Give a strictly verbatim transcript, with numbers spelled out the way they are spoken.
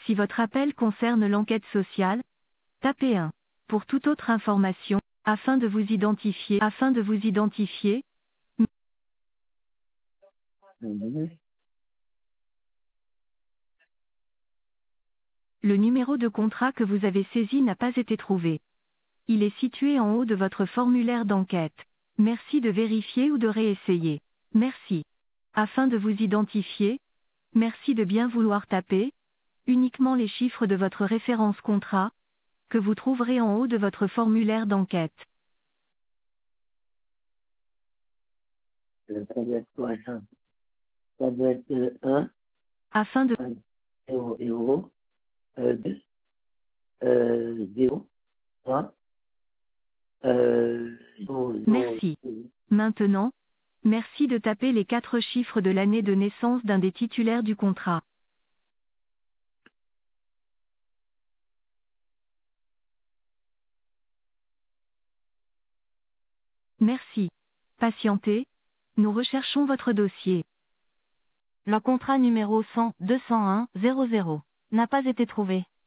Si votre appel concerne l'enquête sociale, tapez un. Pour toute autre information, afin de vous identifier, afin de vous identifier, Mhm. le numéro de contrat que vous avez saisi n'a pas été trouvé. Il est situé en haut de votre formulaire d'enquête. Merci de vérifier ou de réessayer. Merci. Afin de vous identifier, merci de bien vouloir taper uniquement les chiffres de votre référence contrat, que vous trouverez en haut de votre formulaire d'enquête. Euh, Ça doit être quoi ça? Ça doit être euh, un, Afin de... un, zéro, zéro, euh, deux, euh, zéro, trois, euh, zéro, zéro, Merci. zéro. Maintenant, merci de taper les quatre chiffres de l'année de naissance d'un des titulaires du contrat. Merci. Patientez. Nous recherchons votre dossier. Le contrat numéro cent deux cent un zéro zéro n'a pas été trouvé.